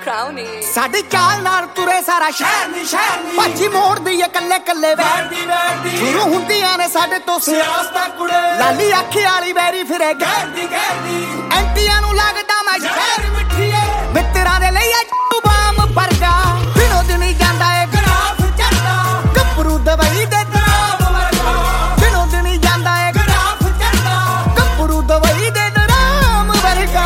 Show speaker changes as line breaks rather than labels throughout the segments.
crowny
साडी चाल नाल तुरे सारा शहर नी भाजी मोड़दी है कल्ले कल्ले वैरदी शुरू हुंदियां ने साडे तो सियासतां कुड़े लाली अखी वाली वैरी फिरे गैरदी एंटियां नू लगदा मैं शहर मिठीए मित्तरां दे लई तू बाम वर्गा दिनों दिनी जांदा है ग्राफ चढ़दा गभरू दवाई दे दराम वर्गा दिनों दिनी जांदा है ग्राफ चढ़दा गभरू दवाई दे दराम वर्गा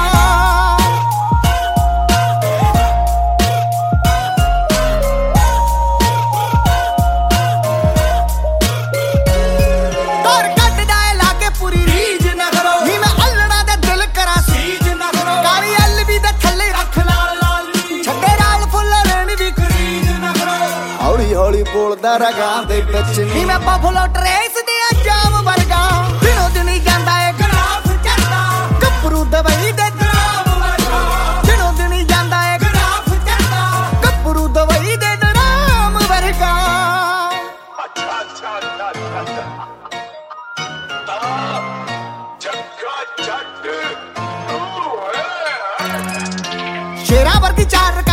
हौली बोलदा रगा दे विच नी मैं बफलो ट्रेस दे जाम वर्गा दिनों दिनी जांदा है ग्राफ चढ़दा गभरू दवाई दे दराम वर्गा दिनों दिनी जांदा है ग्राफ चढ़दा गभरू दवाई दे दराम वर्गा अच्छा जग्गा जट शेरा वर्गी चार